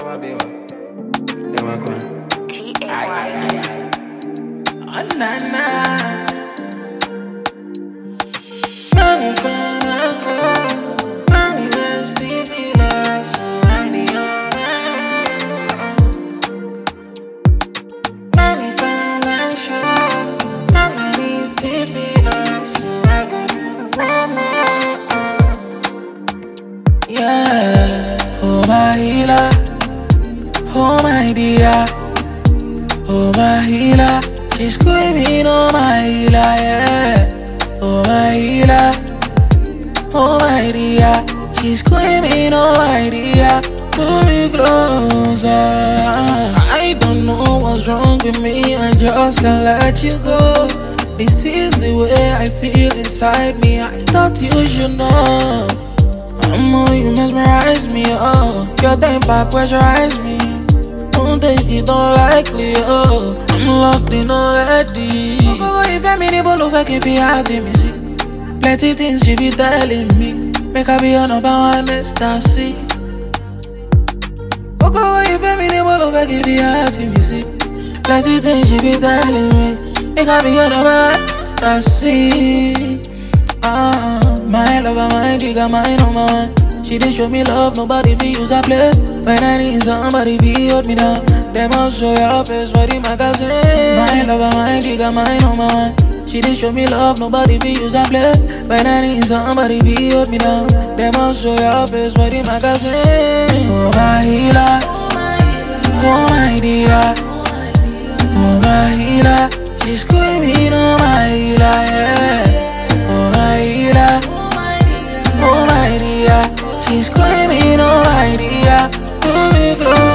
Oh, na, na. Yeah, oh my healer, oh my dear, oh my healer, she's screaming, oh my healer, yeah, oh my healer, oh my dear, she's screaming, oh my dear, pull me closer. I don't know what's wrong with me, I just can't let you go. This is the way I feel inside me, I thought you should know. You mesmerize me, oh. Your temper pressurize me. Don't think it unlikely, oh. I'm locked in already. Go if I'm in the ball of I be out in me, see. Plenty things she be telling me. Make her be on about one ecstasy. Go if I'm in the ball of I be out in me, see. Plenty things she be telling me. Make her be on about ecstasy. My lover, my trigger, my number one. She didn't show me love, nobody be use a play. When I need somebody, be hold me down. They must show your face for the magazine. My lover, my trigger, my number one. She didn't show me love, nobody be use a play. When I need somebody, be hold me down. They must show your face for the magazine. Oh my healer, oh my dear, oh my healer. She's screaming, oh my healer, yeah. Oh my healer, oh my dear. She's screaming, oh my dear, pull me close.